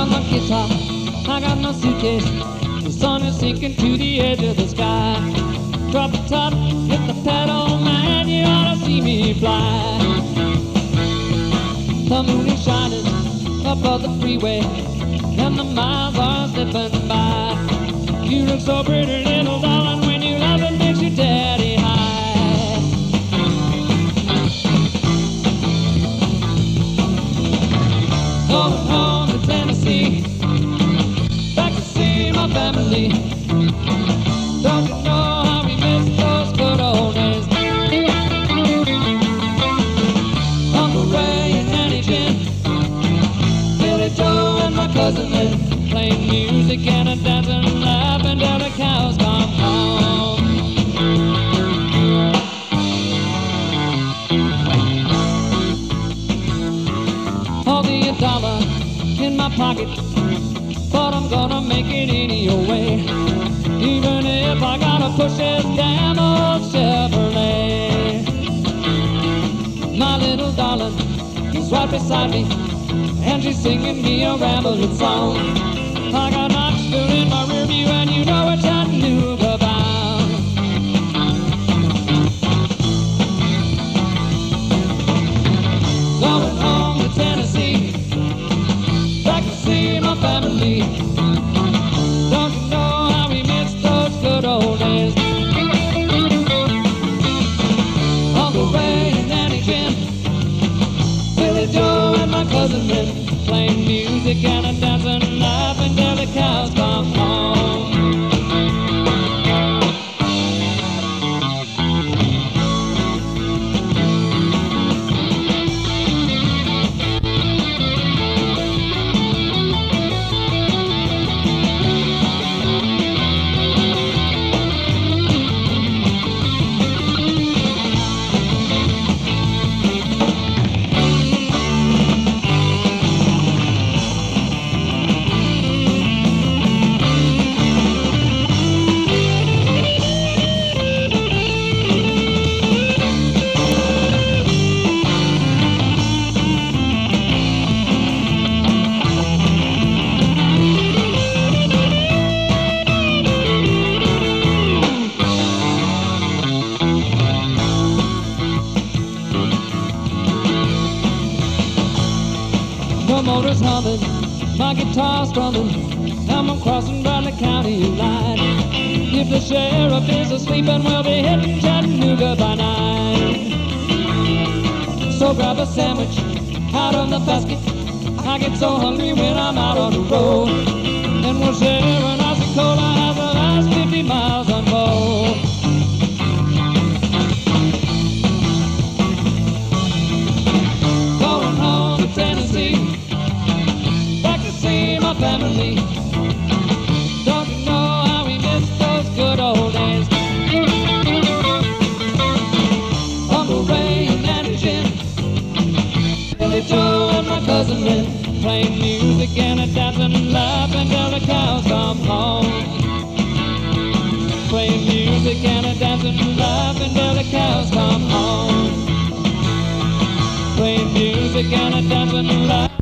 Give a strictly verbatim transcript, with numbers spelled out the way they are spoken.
got my guitar, I got my suitcase. The sun is sinking to the edge of the sky. Drop the top, hit the pedal, man, you ought to see me fly. The moon is shining above the freeway, and the miles are slipping by. You look so pretty, little darling, when you love it makes you daddy high. Going home to Tennessee, back to see my family. Don't you know how we miss those good old days? Uncle Ray and Annie Jim, Billy Joe and my cousin Lynn, playing music and a dancing and laughing till the cows come home. Only a dollar in my pocket, but I'm gonna make it any old way, even if I gotta push this damn old Chevrolet. My little darling is right beside me, and she's singing me a rambling song. I got Knoxville in my rear view, and you know it's Chattanooga bound. Going home to Tennessee, back to see my family. Don't you know how we miss those good old days? Uncle Ray and Annie Jim, Billy Joe and my cousin Lynn, playing music and a dancing and laughing till the cows come home. The motor's humming, my guitar's strumming, and I'm crossing Bradley County line. If the sheriff is asleep, and we'll be hitting Chattanooga by nine. So grab a sandwich out of the basket, I get so hungry when I'm out on the road. And we'll share an icy cola as the last fifty miles unfold. Going home to Tennessee, my family. Don't you know how we miss those good old days? Uncle Ray and Annie Jim, Billy Joe and my cousin Lynn, playing music and a dancing and laughing till the cows come home. Playing music and a dancing and laughing till the cows come home. Playing music and a dancing and laughing.